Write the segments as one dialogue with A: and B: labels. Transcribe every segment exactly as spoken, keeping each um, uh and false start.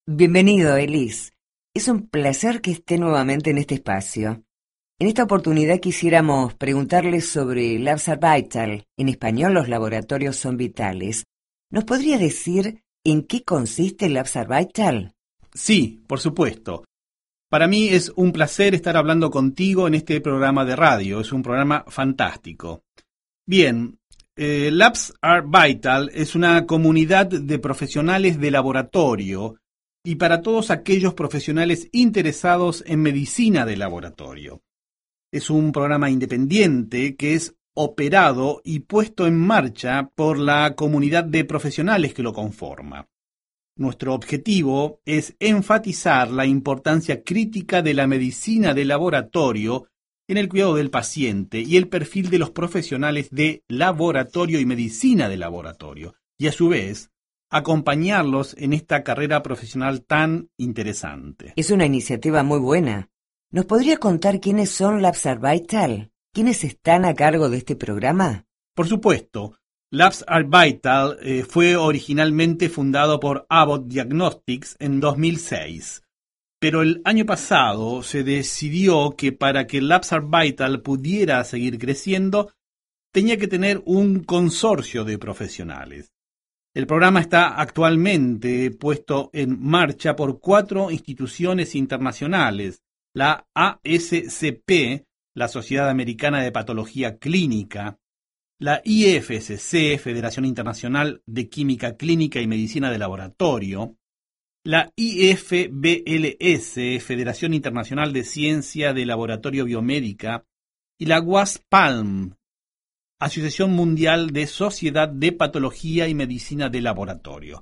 A: Bienvenido, Elis. Es un placer que esté nuevamente en este espacio. En esta oportunidad quisiéramos preguntarle sobre Labs are Vital, en español los laboratorios son vitales. ¿Nos podría decir en qué consiste Labs are Vital?
B: Sí, por supuesto. Para mí es un placer estar hablando contigo en este programa de radio. Es un programa fantástico. Bien, eh, Labs are Vital es una comunidad de profesionales de laboratorio y para todos aquellos profesionales interesados en medicina de laboratorio. Es un programa independiente que es operado y puesto en marcha por la comunidad de profesionales que lo conforma. Nuestro objetivo es enfatizar la importancia crítica de la medicina de laboratorio en el cuidado del paciente y el perfil de los profesionales de laboratorio y medicina de laboratorio, y a su vez, acompañarlos en esta carrera profesional tan interesante.
A: Es una iniciativa muy buena. ¿Nos podría contar quiénes son Labs are Vital? ¿Quiénes están a cargo de este programa?
B: Por supuesto. Labs are Vital eh, fue originalmente fundado por Abbott Diagnostics en dos mil seis, pero el año pasado se decidió que para que Labs are Vital pudiera seguir creciendo, tenía que tener un consorcio de profesionales. El programa está actualmente puesto en marcha por cuatro instituciones internacionales, la A S C P, la Sociedad Americana de Patología Clínica, la I F S C, Federación Internacional de Química Clínica y Medicina de Laboratorio, la I F B L S, Federación Internacional de Ciencia de Laboratorio Biomédica, y la WASPALM, Asociación Mundial de Sociedad de Patología y Medicina de Laboratorio.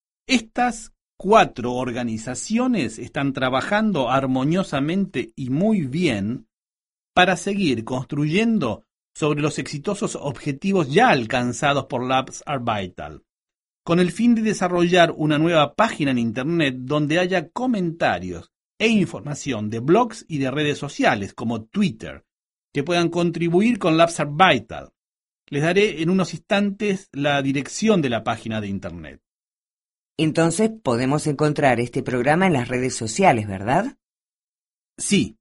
B: Estas cuatro organizaciones están trabajando armoniosamente y muy bien para seguir construyendo sobre los exitosos objetivos ya alcanzados por Labs are Vital, con el fin de desarrollar una nueva página en Internet donde haya comentarios e información de blogs y de redes sociales como Twitter, que puedan contribuir con Labs are Vital. Les daré en unos instantes la dirección de la página de Internet.
A: Entonces podemos encontrar este programa en las redes sociales, ¿verdad?
B: Sí.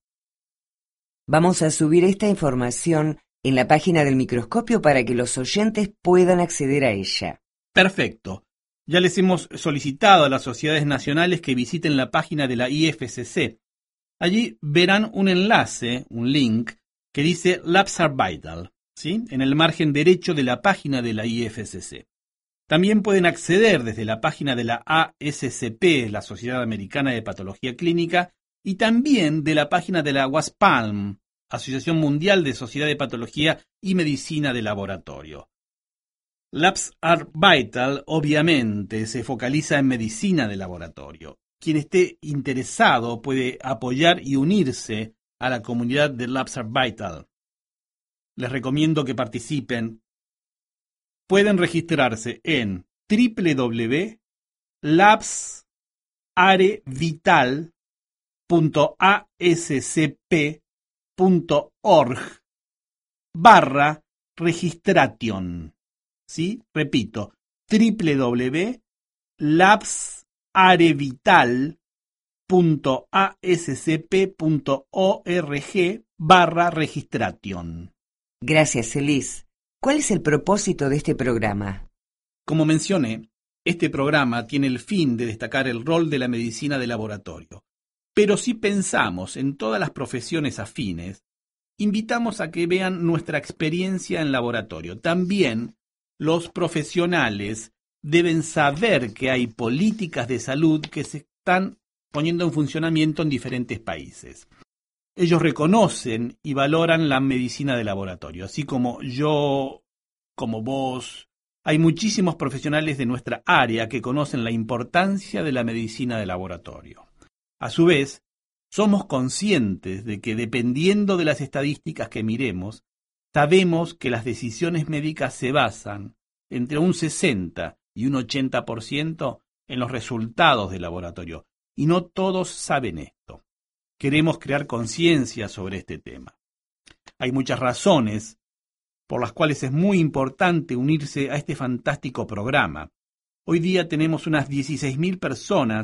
A: Vamos a subir esta información en la página del microscopio para que los oyentes puedan acceder a ella.
B: Perfecto. Ya les hemos solicitado a las sociedades nacionales que visiten la página de la I F S C. Allí verán un enlace, un link, que dice Labs are Vital, ¿sí?, en el margen derecho de la página de la I F S C. También pueden acceder desde la página de la A S C P, la Sociedad Americana de Patología Clínica, y también de la página de la WASPALM, Asociación Mundial de Sociedad de Patología y Medicina de Laboratorio. Labs are Vital, obviamente, se focaliza en medicina de laboratorio. Quien esté interesado puede apoyar y unirse a la comunidad de Labs are Vital. Les recomiendo que participen. Pueden registrarse en w w w punto labs are vital punto a s c p punto org barra registration. ¿Sí? Repito, w w w punto labs are vital punto a s c p punto org barra registration.
A: Gracias, Elis. ¿Cuál es el propósito de este programa?
B: Como mencioné, este programa tiene el fin de destacar el rol de la medicina de laboratorio. Pero si pensamos en todas las profesiones afines, invitamos a que vean nuestra experiencia en laboratorio. También los profesionales deben saber que hay políticas de salud que se están poniendo en funcionamiento en diferentes países. Ellos reconocen y valoran la medicina de laboratorio, así como yo, como vos. Hay muchísimos profesionales de nuestra área que conocen la importancia de la medicina de laboratorio. A su vez, somos conscientes de que dependiendo de las estadísticas que miremos, sabemos que las decisiones médicas se basan entre un sesenta y un ochenta por ciento en los resultados del laboratorio, y no todos saben esto. Queremos crear conciencia sobre este tema. Hay muchas razones por las cuales es muy importante unirse a este fantástico programa. Hoy día tenemos unas dieciséis mil personas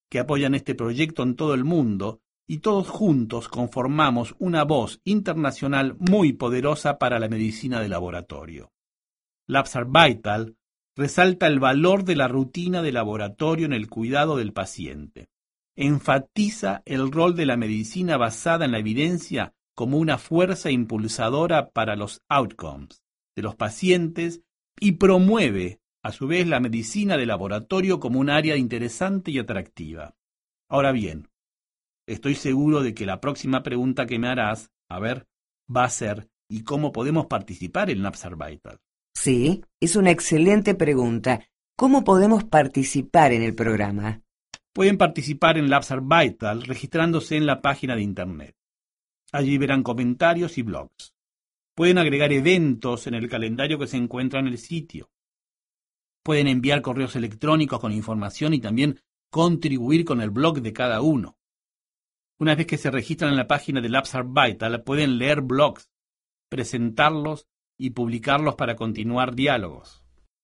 B: que apoyan este proyecto en todo el mundo y todos juntos conformamos una voz internacional muy poderosa para la medicina de laboratorio. Labs Are Vital resalta el valor de la rutina de laboratorio en el cuidado del paciente. Enfatiza el rol de la medicina basada en la evidencia como una fuerza impulsadora para los outcomes de los pacientes y promueve, a su vez, la medicina de laboratorio como un área interesante y atractiva. Ahora bien, estoy seguro de que la próxima pregunta que me harás, a ver, va a ser ¿y cómo podemos participar en Labs Are Vital?
A: Sí, es una excelente pregunta. ¿Cómo podemos participar en el programa?
B: Pueden participar en Labs Are Vital registrándose en la página de internet. Allí verán comentarios y blogs. Pueden agregar eventos en el calendario que se encuentra en el sitio. Pueden enviar correos electrónicos con información y también contribuir con el blog de cada uno. Una vez que se registran en la página de Labs Are Vital, pueden leer blogs, presentarlos y publicarlos para continuar diálogos.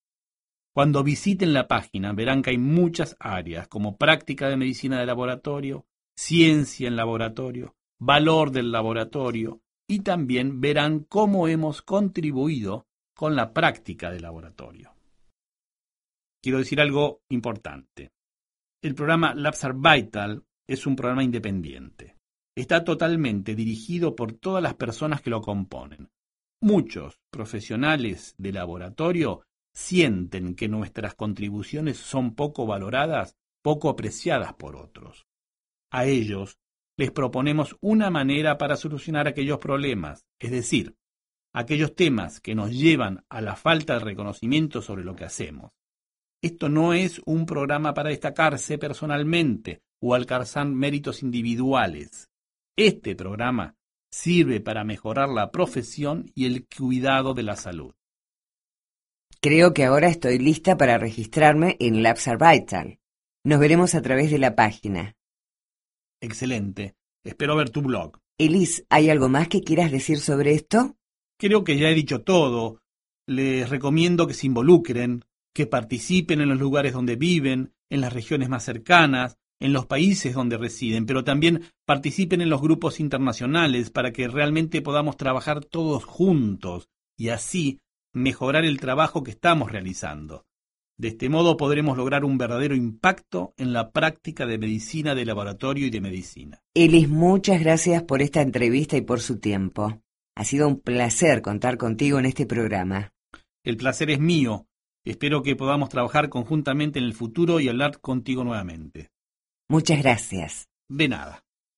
B: Cuando visiten la página verán que hay muchas áreas como práctica de medicina de laboratorio, ciencia en laboratorio, valor del laboratorio y también verán cómo hemos contribuido con la práctica de laboratorio. Quiero decir algo importante. El programa Labs Are Vital es un programa independiente. Está totalmente dirigido por todas las personas que lo componen. Muchos profesionales de laboratorio sienten que nuestras contribuciones son poco valoradas, poco apreciadas por otros. A ellos les proponemos una manera para solucionar aquellos problemas, es decir, aquellos temas que nos llevan a la falta de reconocimiento sobre lo que hacemos. Esto no es un programa para destacarse personalmente o alcanzar méritos individuales. Este programa sirve para mejorar la profesión y el cuidado de la salud.
A: Creo que ahora estoy lista para registrarme en Labs Are Vital. Nos veremos a través de la página.
B: Excelente. Espero ver tu blog.
A: Elis, ¿hay algo más que quieras decir sobre esto?
B: Creo que ya he dicho todo. Les recomiendo que se involucren, que participen en los lugares donde viven, en las regiones más cercanas, en los países donde residen, pero también participen en los grupos internacionales para que realmente podamos trabajar todos juntos y así mejorar el trabajo que estamos realizando. De este modo podremos lograr un verdadero impacto en la práctica de medicina de laboratorio y de medicina.
A: Elis, muchas gracias por esta entrevista y por su tiempo. Ha sido un placer contar contigo en este programa.
B: El placer es mío. Espero que podamos trabajar conjuntamente en el futuro y hablar contigo nuevamente.
A: Muchas gracias.
B: De nada.